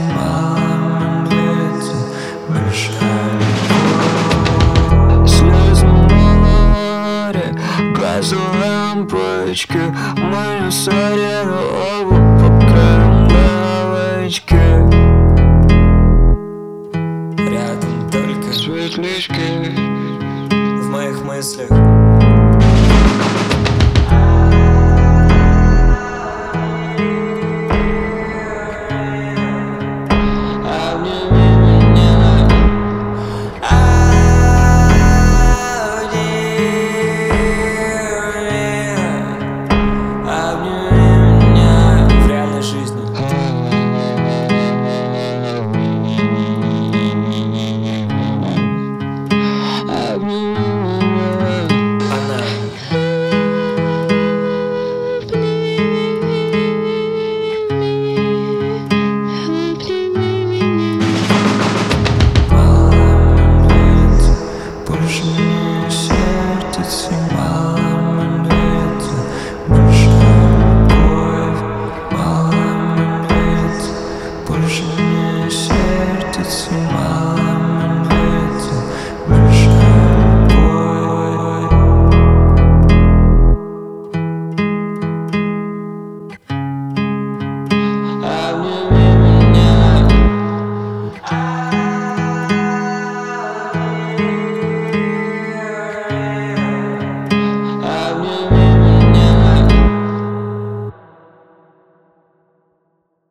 малом медведе большая любовь. Слезы море, газу лампочки, мы на сарену оба покроем лавочки. Рядом только светлячки в моих мыслях.